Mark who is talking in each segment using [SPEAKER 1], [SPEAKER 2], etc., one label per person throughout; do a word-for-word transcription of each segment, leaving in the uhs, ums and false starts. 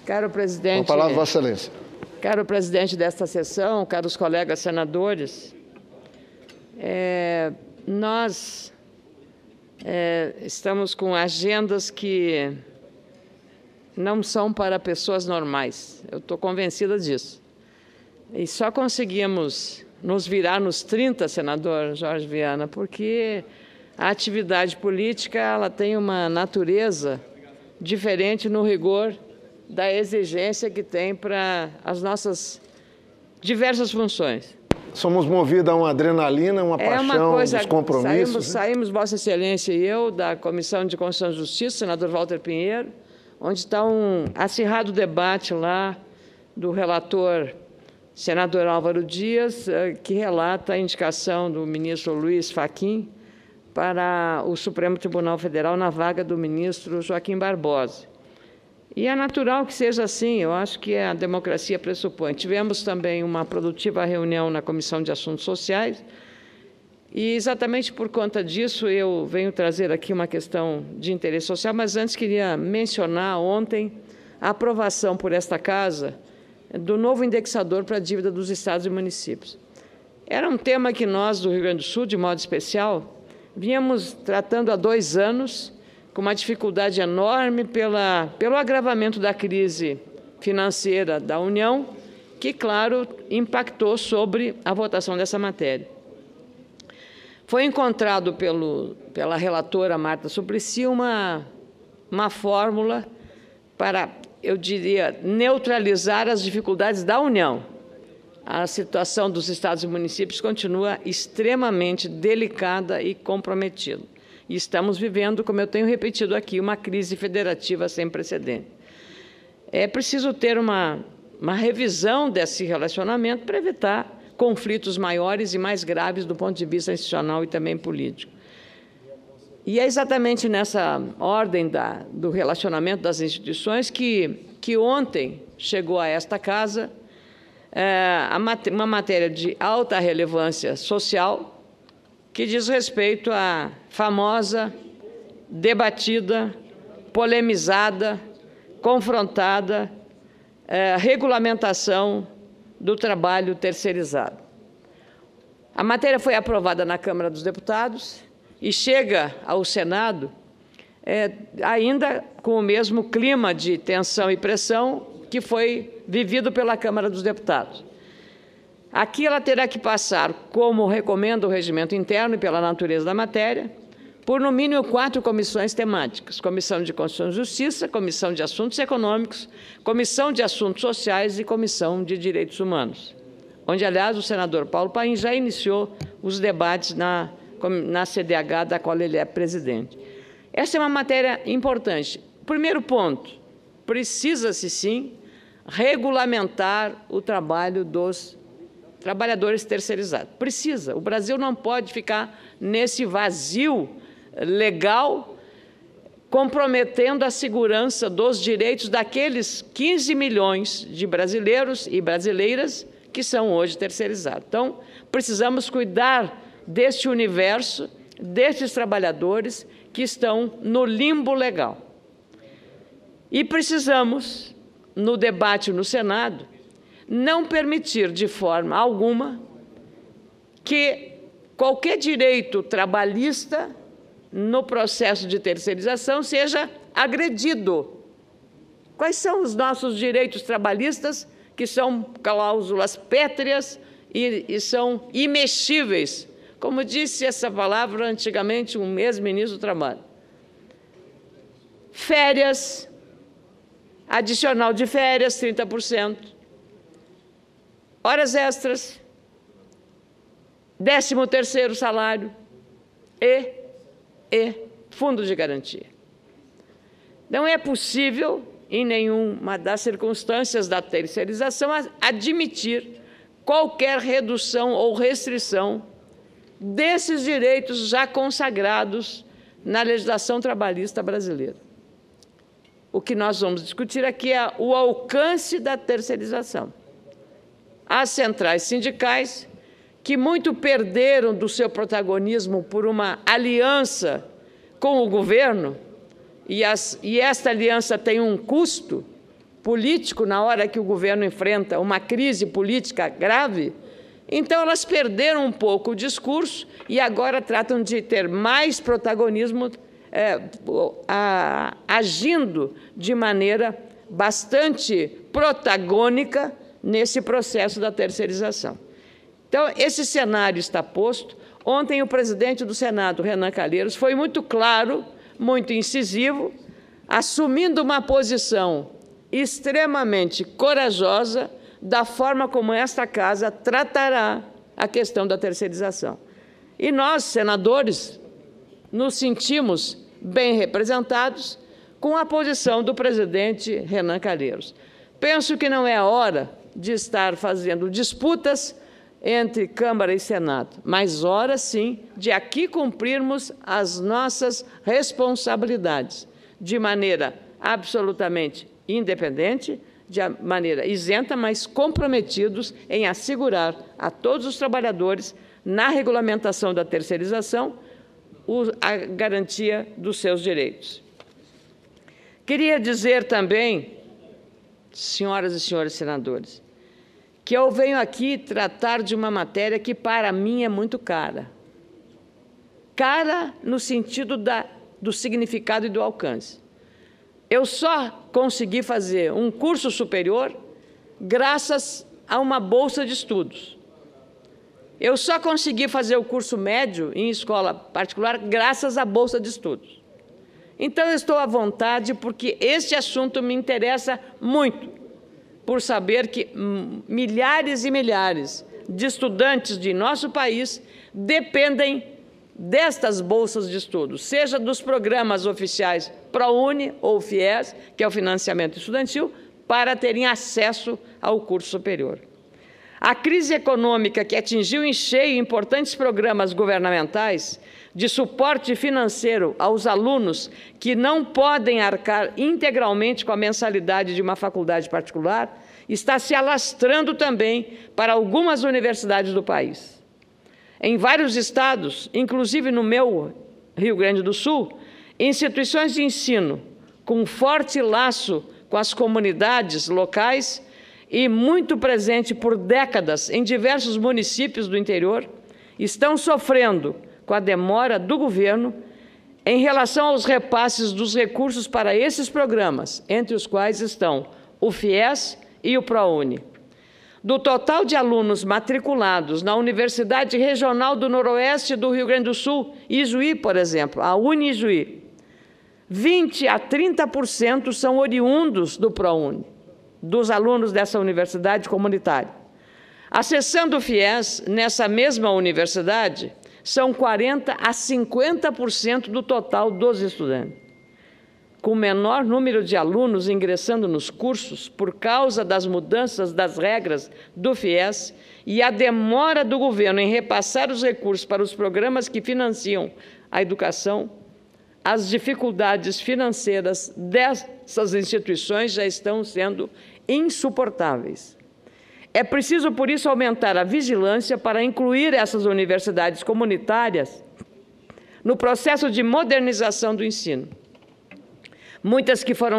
[SPEAKER 1] Caro presidente,
[SPEAKER 2] Com a palavra, Vossa Excelência.
[SPEAKER 1] Caro presidente desta sessão, caros colegas senadores, é, nós é, estamos com agendas que não são para pessoas normais. Eu estou convencida disso. E só conseguimos nos virar nos trinta, senador Jorge Viana, porque a atividade política ela tem uma natureza diferente no rigor da exigência que tem para as nossas diversas funções.
[SPEAKER 2] Somos movidos a uma adrenalina, uma
[SPEAKER 1] é
[SPEAKER 2] paixão
[SPEAKER 1] uma coisa,
[SPEAKER 2] dos compromissos.
[SPEAKER 1] Saímos, saímos, Vossa Excelência e eu, da Comissão de Constituição e Justiça, senador Walter Pinheiro, onde está um acirrado debate lá do relator senador Álvaro Dias, que relata a indicação do ministro Luiz Fachin para o Supremo Tribunal Federal na vaga do ministro Joaquim Barbosa. E é natural que seja assim, eu acho que a democracia pressupõe. Tivemos também uma produtiva reunião na Comissão de Assuntos Sociais, e exatamente por conta disso eu venho trazer aqui uma questão de interesse social, mas antes queria mencionar ontem a aprovação por esta Casa do novo indexador para a dívida dos estados e municípios. Era um tema que nós, do Rio Grande do Sul, de modo especial, vínhamos tratando há dois anos, com uma dificuldade enorme pela, pelo agravamento da crise financeira da União, que, claro, impactou sobre a votação dessa matéria. Foi encontrado pelo, pela relatora Marta Suplicy uma, uma fórmula para, eu diria, neutralizar as dificuldades da União. A situação dos estados e municípios continua extremamente delicada e comprometida. E estamos vivendo, como eu tenho repetido aqui, uma crise federativa sem precedente. É preciso ter uma, uma revisão desse relacionamento para evitar conflitos maiores e mais graves do ponto de vista institucional e também político. E é exatamente nessa ordem da, do relacionamento das instituições que, que ontem chegou a esta Casa é, a mat- uma matéria de alta relevância social, que diz respeito à famosa, debatida, polemizada, confrontada eh, regulamentação do trabalho terceirizado. A matéria foi aprovada na Câmara dos Deputados e chega ao Senado eh, ainda com o mesmo clima de tensão e pressão que foi vivido pela Câmara dos Deputados. Aqui ela terá que passar, como recomenda o regimento interno e pela natureza da matéria, por no mínimo quatro comissões temáticas: Comissão de Constituição e Justiça, Comissão de Assuntos Econômicos, Comissão de Assuntos Sociais e Comissão de Direitos Humanos, onde, aliás, o senador Paulo Paim já iniciou os debates na, na C D H, da qual ele é presidente. Essa é uma matéria importante. Primeiro ponto, precisa-se, sim, regulamentar o trabalho dos trabalhadores terceirizados. Precisa. O Brasil não pode ficar nesse vazio legal, comprometendo a segurança dos direitos daqueles quinze milhões de brasileiros e brasileiras que são hoje terceirizados. Então, precisamos cuidar deste universo, destes trabalhadores que estão no limbo legal. E precisamos, no debate no Senado, não permitir de forma alguma que qualquer direito trabalhista no processo de terceirização seja agredido. Quais são os nossos direitos trabalhistas, que são cláusulas pétreas e, e são imexíveis? Como disse essa palavra antigamente um ex-ministro do Trabalho. Férias, adicional de férias, trinta por cento. Horas extras, décimo terceiro salário e, e fundo de garantia. Não é possível, em nenhuma das circunstâncias da terceirização, admitir qualquer redução ou restrição desses direitos já consagrados na legislação trabalhista brasileira. O que nós vamos discutir aqui é o alcance da terceirização. As centrais sindicais, que muito perderam do seu protagonismo por uma aliança com o governo, e, as, e esta aliança tem um custo, político na hora que o governo enfrenta uma crise política grave, então elas perderam um pouco o discurso e agora tratam de ter mais protagonismo, é, a, agindo de maneira bastante protagônica nesse processo da terceirização. Então, esse cenário está posto. Ontem, o presidente do Senado, Renan Calheiros, foi muito claro, muito incisivo, assumindo uma posição extremamente corajosa da forma como esta Casa tratará a questão da terceirização. E nós, senadores, nos sentimos bem representados com a posição do presidente Renan Calheiros. Penso que não é a hora de estar fazendo disputas entre Câmara e Senado, mas hora sim de aqui cumprirmos as nossas responsabilidades de maneira absolutamente independente, de maneira isenta, mas comprometidos em assegurar a todos os trabalhadores, na regulamentação da terceirização, a garantia dos seus direitos. Queria dizer também, senhoras e senhores senadores, que eu venho aqui tratar de uma matéria que, para mim, é muito cara. Cara no sentido da, do significado e do alcance. Eu só consegui fazer um curso superior graças a uma bolsa de estudos. Eu só consegui fazer o curso médio em escola particular graças à bolsa de estudos. Então, eu estou à vontade porque este assunto me interessa muito, por saber que milhares e milhares de estudantes de nosso país dependem destas bolsas de estudos, seja dos programas oficiais ProUni ou FIES, que é o financiamento estudantil, para terem acesso ao curso superior. A crise econômica que atingiu em cheio importantes programas governamentais de suporte financeiro aos alunos que não podem arcar integralmente com a mensalidade de uma faculdade particular está se alastrando também para algumas universidades do país. Em vários estados, inclusive no meu Rio Grande do Sul, instituições de ensino com forte laço com as comunidades locais e muito presente por décadas em diversos municípios do interior, estão sofrendo com a demora do governo em relação aos repasses dos recursos para esses programas, entre os quais estão o FIES e o ProUni. Do total de alunos matriculados na Universidade Regional do Noroeste do Rio Grande do Sul, Ijuí, por exemplo, a Unijuí, vinte a trinta por cento são oriundos do ProUni, dos alunos dessa universidade comunitária. Acessando o FIES, nessa mesma universidade, são quarenta a cinquenta por cento do total dos estudantes. Com o menor número de alunos ingressando nos cursos por causa das mudanças das regras do FIES e a demora do governo em repassar os recursos para os programas que financiam a educação, as dificuldades financeiras dessas instituições já estão sendo insuportáveis. É preciso, por isso, aumentar a vigilância para incluir essas universidades comunitárias no processo de modernização do ensino. Muitas que foram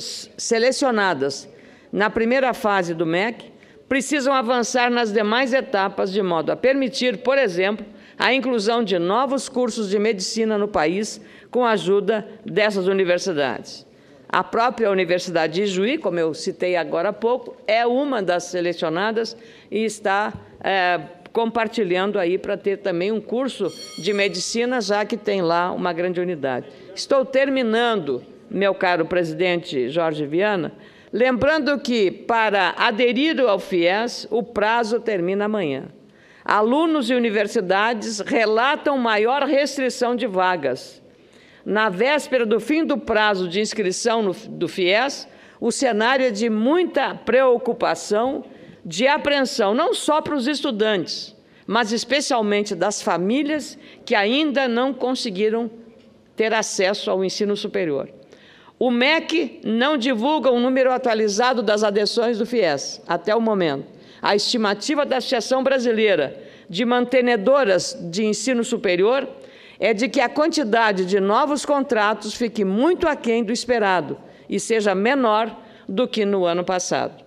[SPEAKER 1] selecionadas na primeira fase do M E C precisam avançar nas demais etapas de modo a permitir, por exemplo, a inclusão de novos cursos de medicina no país com a ajuda dessas universidades. A própria Universidade de Ijuí, como eu citei agora há pouco, é uma das selecionadas e está é, compartilhando aí para ter também um curso de medicina, já que tem lá uma grande unidade. Estou terminando, meu caro presidente Jorge Viana, lembrando que, para aderir ao FIES, o prazo termina amanhã. Alunos e universidades relatam maior restrição de vagas. Na véspera do fim do prazo de inscrição no, do FIES, o cenário é de muita preocupação, de apreensão, não só para os estudantes, mas especialmente das famílias que ainda não conseguiram ter acesso ao ensino superior. O M E C não divulga o número atualizado das adesões do FIES, até o momento. A estimativa da Associação Brasileira de Mantenedoras de Ensino Superior é de que a quantidade de novos contratos fique muito aquém do esperado e seja menor do que no ano passado.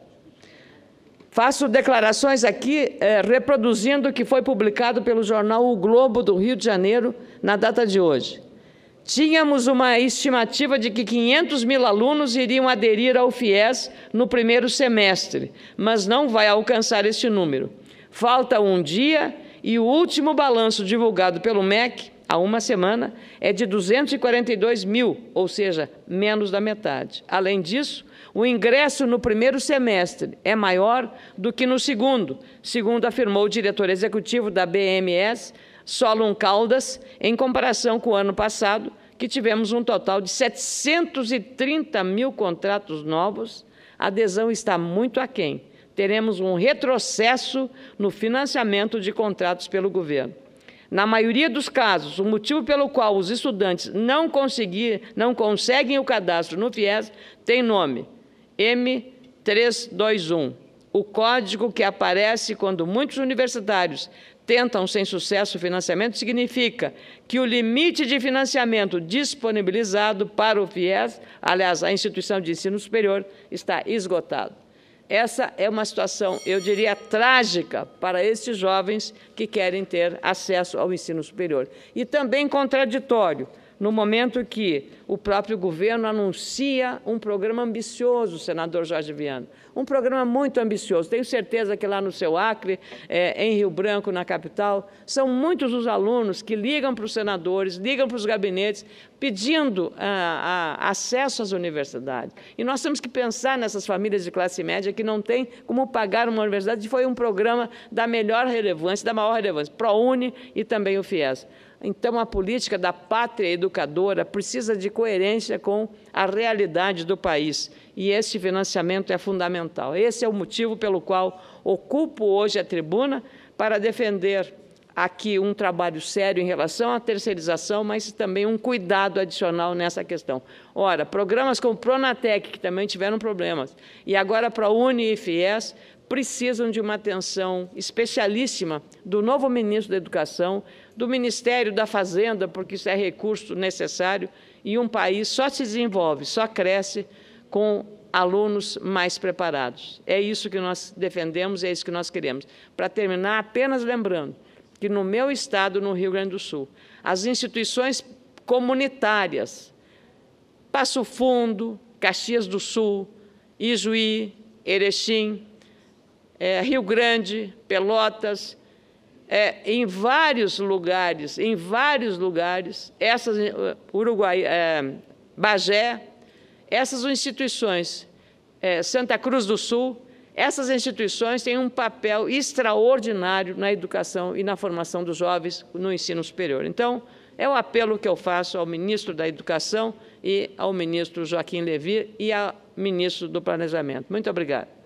[SPEAKER 1] Faço declarações aqui eh, reproduzindo o que foi publicado pelo jornal O Globo do Rio de Janeiro na data de hoje. Tínhamos uma estimativa de que quinhentos mil alunos iriam aderir ao FIES no primeiro semestre, mas não vai alcançar este número. Falta um dia e o último balanço divulgado pelo M E C, há uma semana, é de duzentos e quarenta e dois mil, ou seja, menos da metade. Além disso, o ingresso no primeiro semestre é maior do que no segundo, segundo afirmou o diretor executivo da B M S, Solon Caldas, em comparação com o ano passado, que tivemos um total de setecentos e trinta mil contratos novos. A adesão está muito aquém. Teremos um retrocesso no financiamento de contratos pelo governo. Na maioria dos casos, o motivo pelo qual os estudantes não, conseguir, não conseguem o cadastro no FIES tem nome, M trezentos e vinte e um, o código que aparece quando muitos universitários tentam sem sucesso o financiamento significa que o limite de financiamento disponibilizado para o FIES, aliás, a instituição de ensino superior, está esgotado. Essa é uma situação, eu diria, trágica para estes jovens que querem ter acesso ao ensino superior. E também contraditório, no momento que o próprio governo anuncia um programa ambicioso, senador Jorge Viana, um programa muito ambicioso. Tenho certeza que lá no seu Acre, é, em Rio Branco, na capital, são muitos os alunos que ligam para os senadores, ligam para os gabinetes, pedindo ah, ah, acesso às universidades. E nós temos que pensar nessas famílias de classe média que não têm como pagar uma universidade, e foi um programa da melhor relevância, da maior relevância, ProUni e também o FIES. Então, a política da pátria educadora precisa de coerência com a realidade do país, e esse financiamento é fundamental. Esse é o motivo pelo qual ocupo hoje a tribuna para defender aqui um trabalho sério em relação à terceirização, mas também um cuidado adicional nessa questão. Ora, programas como o Pronatec, que também tiveram problemas, e agora ProUni e FIES, precisam de uma atenção especialíssima do novo ministro da Educação, do Ministério da Fazenda, porque isso é recurso necessário, e um país só se desenvolve, só cresce com alunos mais preparados. É isso que nós defendemos, é isso que nós queremos. Para terminar, apenas lembrando que no meu estado, no Rio Grande do Sul, as instituições comunitárias, Passo Fundo, Caxias do Sul, Ijuí, Erechim, É, Rio Grande, Pelotas, é, em vários lugares, em vários lugares, essas, Uruguai, é, Bagé, essas instituições, é, Santa Cruz do Sul, essas instituições têm um papel extraordinário na educação e na formação dos jovens no ensino superior. Então, é o apelo que eu faço ao ministro da Educação e ao ministro Joaquim Levy e ao ministro do Planejamento. Muito obrigado.